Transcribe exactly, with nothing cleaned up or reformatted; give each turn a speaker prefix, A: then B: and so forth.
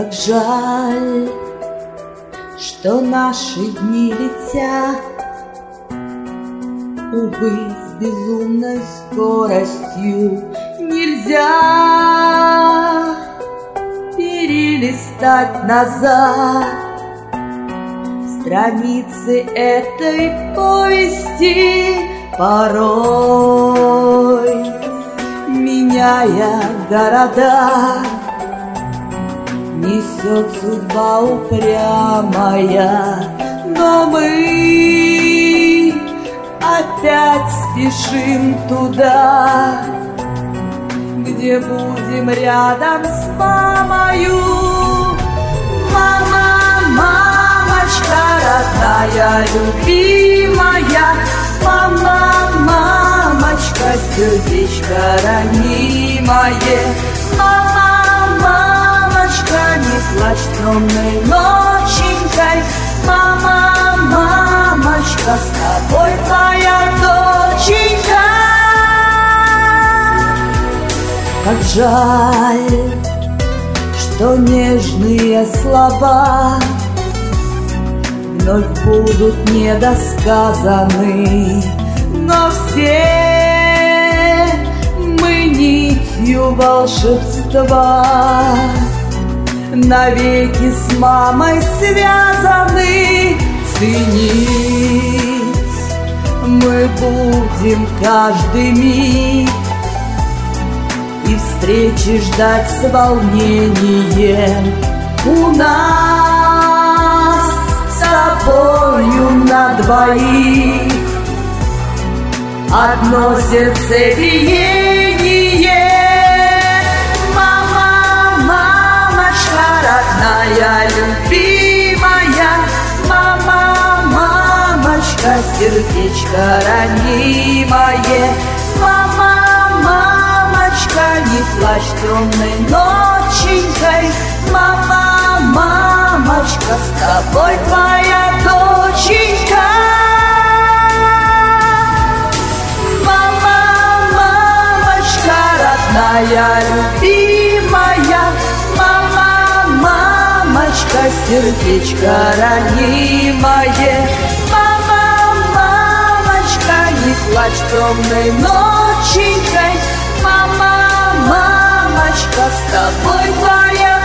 A: Как жаль, что наши дни летят, увы, с безумной скоростью. Нельзя перелистать назад страницы этой повести, порой меняя города. Несет судьба упрямая, но мы опять спешим туда, где будем рядом с мамою. Мама, мамочка родная, любимая, мама, мамочка, сердечко ранимое. Мама, мамочка, не плачь темной ноченькой. Мама, мамочка, с тобой твоя доченька. Как жаль, что нежные слова вновь будут недосказаны, но все мы нитью волшебства навеки с мамой связаны. Ценить мы будем каждый миг и встречи ждать с волнением. У нас с тобою на двоих одно сердцебиение. Мама, мамочка родная, любимая, мама, мамочка, сердечко ранимое. Мама, мамочка, не плачь темной ноченькой. Мама, мамочка, с тобой твоя доченька. Мама, мамочка родная, любимая, мама, мамочка, сердечко ранимое. Мама, мамочка, не плачь темной ноченькой. Мама, мамочка, с тобой твоя